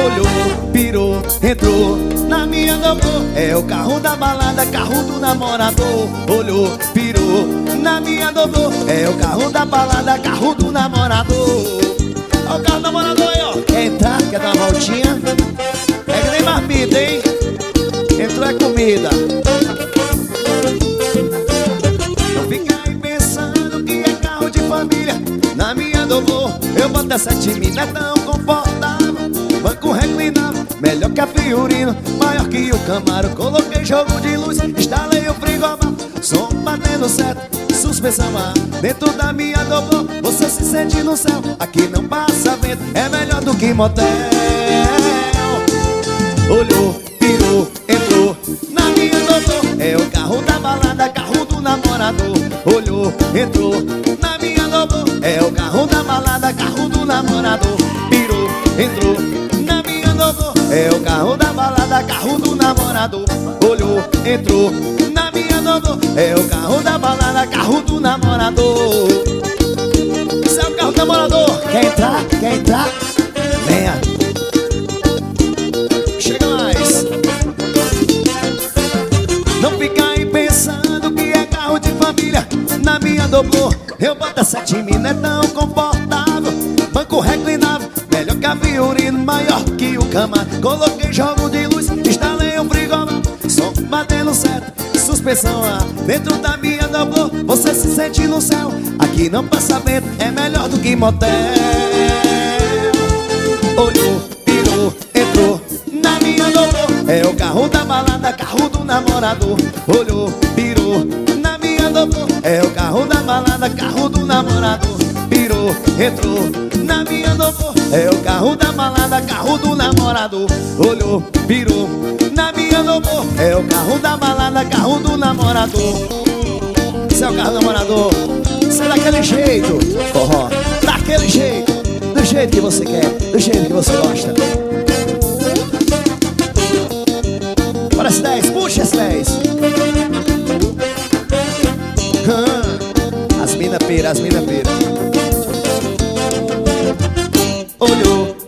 Olhou, pirou, entrou na minha dobrou. É o carro da balada, carro do namorador. Olhou, pirou na minha dobrou. É o carro da balada, carro do namorador. Olha o carro do namorador aí, ó. Quer entrar? Quer dar uma voltinha? É que nem marmita, hein? Entrou é comida. Não fica aí pensando que é carro de família. Na minha dobrou, eu boto essa time, não é tão confortável. Banco reclinável, melhor que a Fiorino, maior que o Camaro. Coloquei jogo de luz, instalei o frigobar, som batendo certo, suspensão a ar. Dentro da minha dobrou, você se sente no céu. Aqui não passa vento, é melhor do que motel. Olhou, pirou, entrou na minha dobrou. É o carro da balada, carro do namorador. Olhou, entrou na minha dobrou. É o carro da balada, carro do namorador. Pirou, entrou na minha dobrou. É o carro da balada, carro do namorador. Olhou, entrou na minha dobrou. É o carro da balada, carro do namorador. Esse é o carro do namorador. Quer entrar? Quer entrar? Venha. Chega mais. Não fica aí pensando que é carro de família. Na minha dobrou, eu boto essa time, não é tão confortável. Banco reclinável, melhor que a Fiorino, maior que o Camaro. Coloquei jogo de luz, instalei um frigobar, som batendo certo, suspensão a ar. Dentro da minha dobrou, você se sente no céu. Aqui não passa vento, é melhor do que motel. Olhou, pirou, entrou na minha dobrou. É o carro da balada, carro do namorador. Olhou, pirou na minha dobrou. É o carro da balada, carro do namorador. Pirou, entrou na minha dobrou. É o carro da balada, carro do namorador. Olhou, pirou na minha dobrou. É o carro da balada, carro do namorador. Esse é o carro do namorador. Isso é daquele jeito, forró, daquele jeito, do jeito que você quer, do jeito que você gosta. Bora esse 10, puxa esse 10. As mina pira, as mina pira. Olhou,